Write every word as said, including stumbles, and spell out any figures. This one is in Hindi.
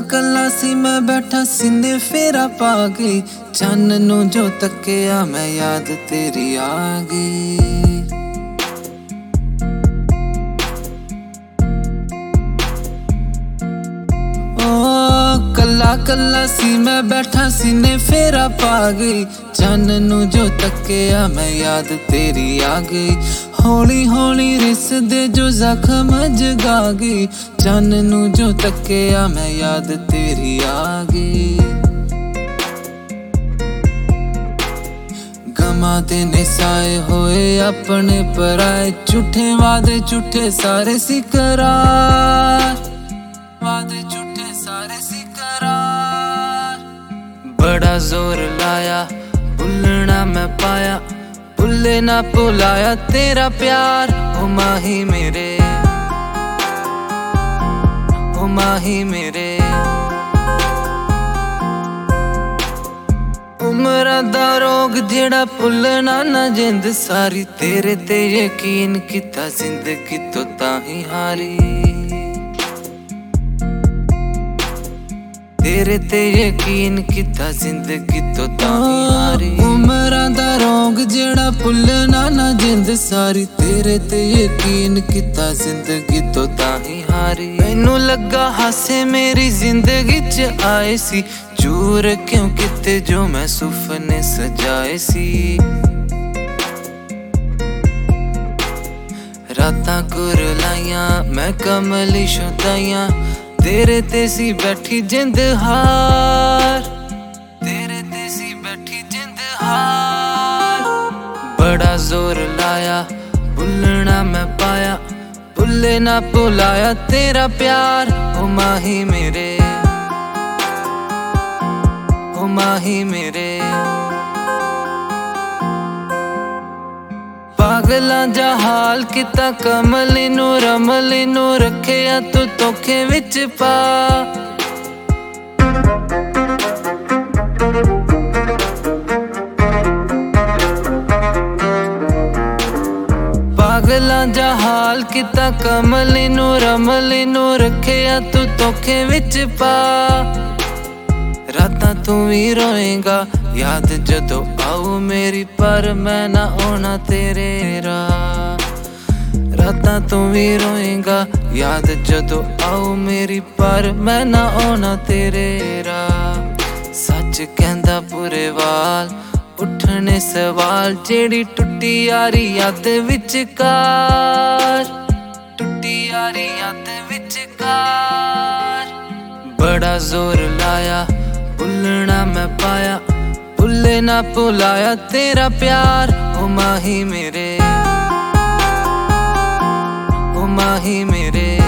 कला सी मैं बैठा सीने फेरा पा गई, चन्न नू जो तकिया मैं याद तेरी आ गई। कला कला सी मैं बैठा सीने फेरा पा गई, चन्न नू जो तकिया मैं याद तेरी आ गई। हौली हौली रिस दे जो जख्म जगा गई, चन्न नू जो तकिया मैं याद तेरी आ गई। गमा दे निसाए होए अपने पराए, झूठे वादे झूठे सारे सी करार, वादे झूठे सारे सी करार। बड़ा जोर लाया भुलना मैं पाया, भुले ना भुलाया तेरा प्यार। ओ माही मेरे, ओ माही मेरे, उमरा दा रोग जेड़ा भुलना ना जिंद सारी, तेरे ते यकीन किता जिंदगी तो ताही हारी, तेरे ते यकीन किता जिंदगी तो ताही हारी। उमरा दा रोग जेड़ा भुलना ना जिंद सारी, तेरे ते यकीन किता जिंदगी तो ताही हारी। मैनू लगा हासे मेरी जिंदगी च आए सी, चूर क्यों किते जो मैं सुपने सजाए सी। रातां कुरलाइयां मैं कमली शुदाइयां, तेरे ते सी बैठी जिंद हार, तेरे ते सी बैठी जिंद हार। बड़ा जोर लाया भुलना मैं पाया, भुले ना भुलाया तेरा प्यार। ओ माही मेरे, ओ माही मेरे, पागलां जा हाल किता कमली नू रमली नू रखिया तू धोखे विच पा। पागलां जा हाल किता कमली नू रमली नू रखिया तू धोखे विच पा। रातां तू भी रोएगा याद जदों आऊ मेरी, पर मैं ना आना तेरे राह। रातां तू भी रोएगा याद जदों आऊ मेरी, पर मैं ना आना तेरे राह। सच कहंदा पूरे वाल उठने सवाल, जेड़ी टुटी यारी याद विचकार, टुटी यारी याद विचकार। बड़ा जोर लाया भुलना मैं पाया, भुले ना भुलाया तेरा प्यार। ओ माही मेरे, ओ माही मेरे।